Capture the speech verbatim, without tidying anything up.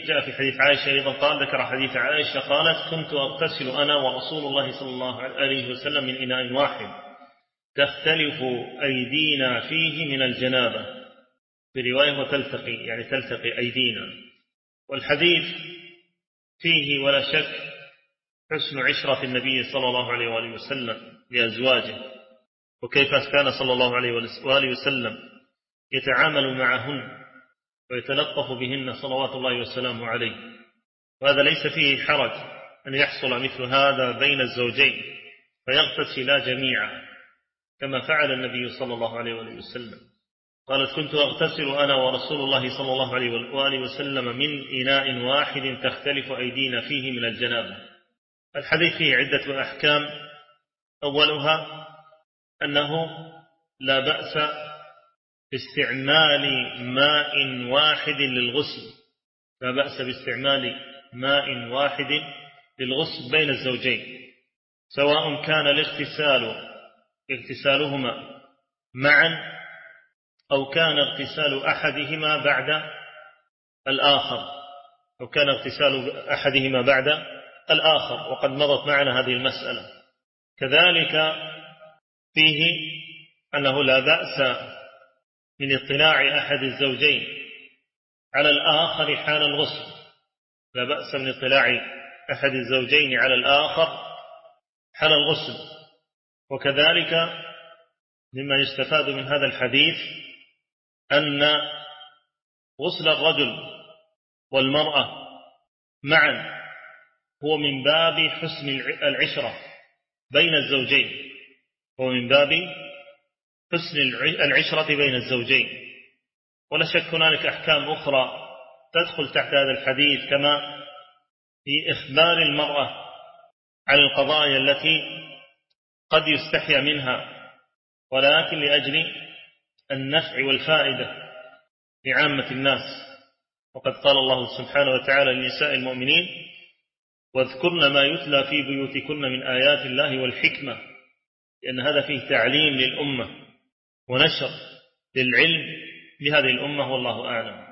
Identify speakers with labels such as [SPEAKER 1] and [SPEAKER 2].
[SPEAKER 1] جاء في حديث عائشة أيضا قال ذكر حديث عائشة قالت كنت أغتسل أنا ورسول الله صلى الله عليه وسلم من إناء واحد تختلف أيدينا فيه من الجنابة، في رواية وتلتقي يعني تلتقي أيدينا. والحديث فيه ولا شك حسن عشرة النبي صلى الله عليه وآله وسلم لأزواجه، وكيف كان صلى الله عليه وآله وسلم يتعامل معهن ويتلطف بهن صلوات الله وسلامه عليه. وهذا ليس فيه حرج أن يحصل مثل هذا بين الزوجين فيغتسلا جميعا كما فعل النبي صلى الله عليه وسلم. قالت كنت أغتسل أنا ورسول الله صلى الله عليه وآله وسلم من إناء واحد تختلف أيدينا فيه من الجنابة. الحديث فيه عدة أحكام، أولها أنه لا بأس باستعمال ماء واحد للغسل، لا بأس باستعمال ماء واحد للغسل بين الزوجين، سواء كان الاغتسال اغتسالهما معا أو كان اغتسال أحدهما بعد الآخر أو كان اغتسال أحدهما بعد الآخر، وقد مضت معنا هذه المسألة. كذلك فيه أنه لا بأس من اطلاع أحد الزوجين على الآخر حال الغسل، لا بأس من اطلاع أحد الزوجين على الآخر حال الغسل. وكذلك مما يستفاد من هذا الحديث أن غسل الرجل والمرأة معا هو من باب حسن العشرة بين الزوجين، هو من باب حسن العشرة بين الزوجين. ولا شك هنالك أحكام أخرى تدخل تحت هذا الحديث، كما في إخبار المرأة عن القضايا التي قد يستحيا منها ولكن لأجل النفع والفائدة لعامة الناس. وقد قال الله سبحانه وتعالى لنساء المؤمنين واذكرن ما يتلى في بيوتكن من آيات الله والحكمة، لأن هذا فيه تعليم للأمة ونشر للعلم لهذه الأمة، والله أعلم.